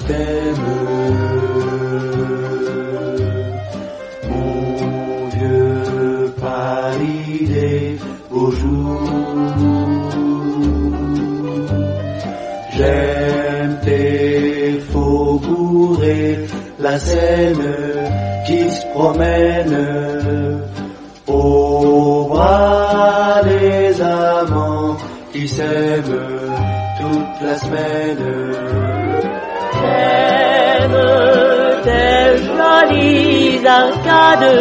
t'aime. Mon vieux Paris des beaux jours, j'aime tes faubourgs et la Seine qui se promène au bras des amants qui s'aiment toute la semaine. J'aime tes jolies arcades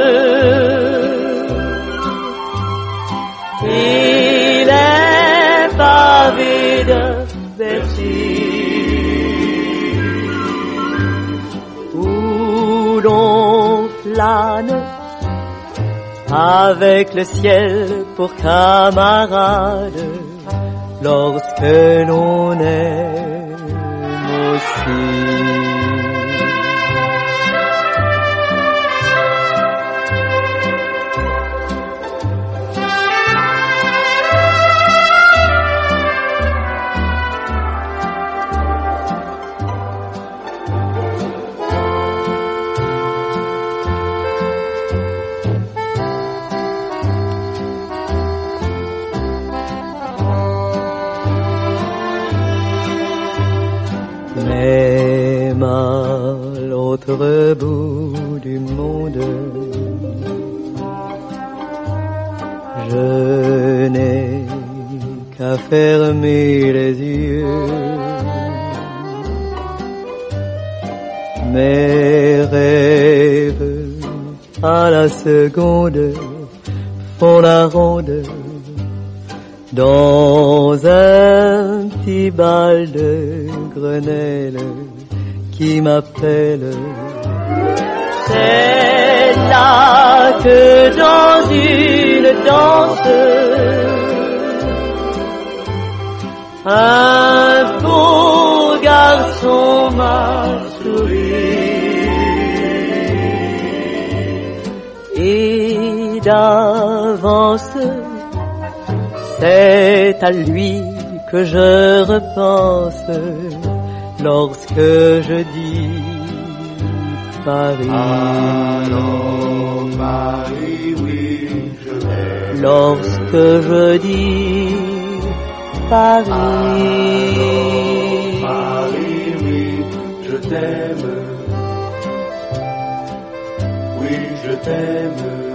et les pavés de Bercy où l'on flâne avec le ciel pour camarade lorsque l'on aime aussi. Même à l'autre bout du monde, je n'ai qu'à fermer les yeux. Mes rêves à la seconde font la ronde dans un petit bal de Grenelle qui m'appelle. C'est là que dans une danse un beau garçon m'a souri et d'avance c'est à lui que je repense lorsque je dis Paris. Alors Paris, oui, je t'aime. Lorsque je dis Paris. Alors Paris, oui, je t'aime. Oui, je t'aime.